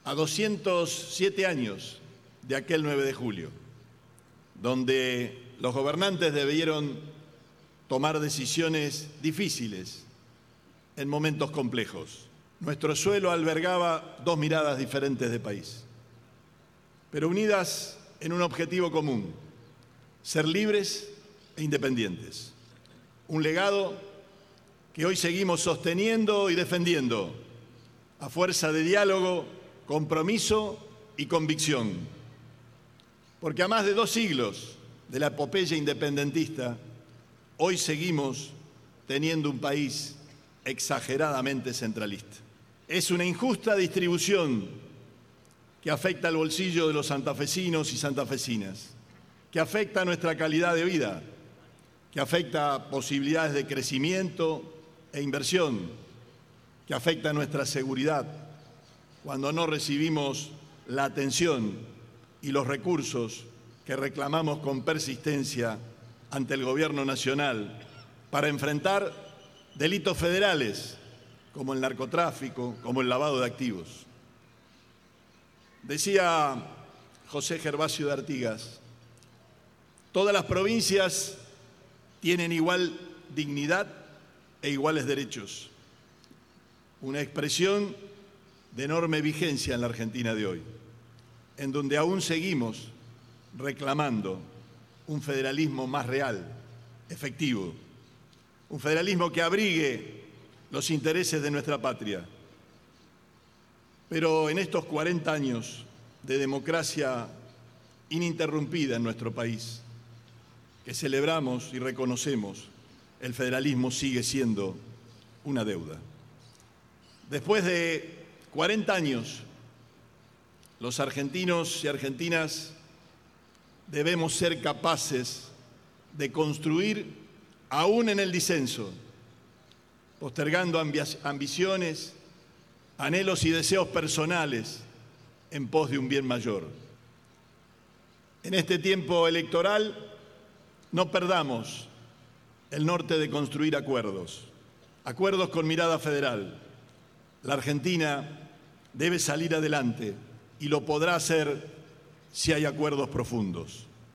a 207 años de aquel 9 de julio, donde los gobernantes debieron tomar decisiones difíciles en momentos complejos. Nuestro suelo albergaba dos miradas diferentes de país, pero unidas en un objetivo común: ser libres e independientes. Un legado que hoy seguimos sosteniendo y defendiendo a fuerza de diálogo, compromiso y convicción. Porque a más de 2 siglos de la epopeya independentista, hoy seguimos teniendo un país exageradamente centralista. Es una injusta distribución que afecta al bolsillo de los santafesinos y santafesinas, que afecta a nuestra calidad de vida, que afecta a posibilidades de crecimiento e inversión, que afecta a nuestra seguridad cuando no recibimos la atención y los recursos que reclamamos con persistencia ante el Gobierno nacional para enfrentar delitos federales como el narcotráfico, como el lavado de activos. Decía José Gervasio de Artigas: todas las provincias tienen igual dignidad e iguales derechos. Una expresión de enorme vigencia en la Argentina de hoy, en donde aún seguimos reclamando un federalismo más real, efectivo, un federalismo que abrigue los intereses de nuestra patria. Pero en estos 40 años de democracia ininterrumpida en nuestro país, que celebramos y reconocemos, el federalismo sigue siendo una deuda. Después de 40 años, los argentinos y argentinas debemos ser capaces de construir aún en el disenso, postergando ambiciones, anhelos y deseos personales en pos de un bien mayor. En este tiempo electoral, no perdamos el norte de construir acuerdos con mirada federal. La Argentina debe salir adelante y lo podrá hacer si hay acuerdos profundos.